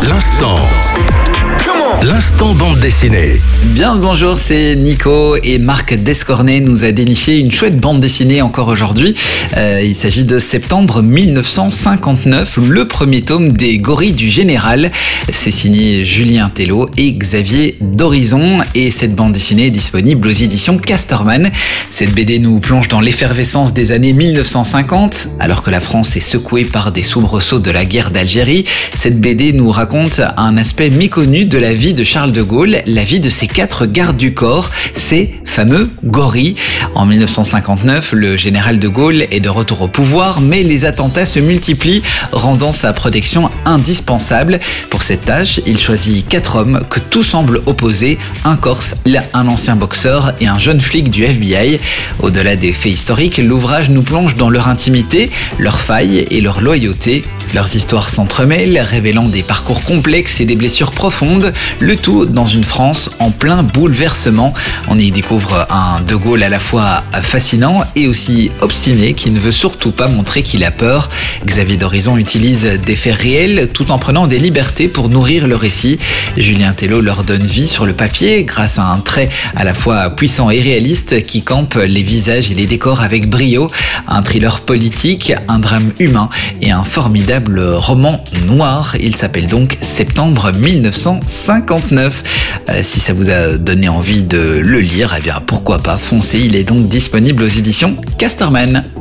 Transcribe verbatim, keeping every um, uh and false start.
L'instant. L'instant bande dessinée. Bien le bonjour, c'est Nico et Marc Descornet nous a déniché une chouette bande dessinée encore aujourd'hui. Euh, il s'agit de septembre mille neuf cent cinquante-neuf, le premier tome des Gorilles du Général. C'est signé Julien Tello et Xavier d'Horizon et cette bande dessinée est disponible aux éditions Casterman. Cette B D nous plonge dans l'effervescence des années mille neuf cent cinquante, alors que la France est secouée par des soubresauts de la guerre d'Algérie. Cette B D nous raconte un aspect méconnu de la vie de Charles de Gaulle, la vie de ses quatre gardes du corps, ces fameux gorilles. En mille neuf cent cinquante-neuf, le général de Gaulle est de retour au pouvoir, mais les attentats se multiplient, rendant sa protection indispensable. Pour cette tâche, il choisit quatre hommes que tout semble opposer, un Corse, un ancien boxeur et un jeune flic du F B I. Au-delà des faits historiques, l'ouvrage nous plonge dans leur intimité, leurs failles et leur loyauté. Leurs histoires s'entremêlent, révélant des parcours complexes et des blessures profondes, le tout dans une France en plein bouleversement. On y découvre un De Gaulle à la fois fascinant et aussi obstiné qui ne veut surtout pas montrer qu'il a peur. Xavier d'Horizon utilise des faits réels tout en prenant des libertés pour nourrir le récit. Julien Tello leur donne vie sur le papier grâce à un trait à la fois puissant et réaliste qui campe les visages et les décors avec brio. Un thriller politique, un drame humain et un formidable roman noir. Il s'appelle donc Septembre mille neuf cent cinquante-neuf. Euh, si ça vous a donné envie de le lire, eh bien pourquoi pas, foncez, il est donc disponible aux éditions Casterman.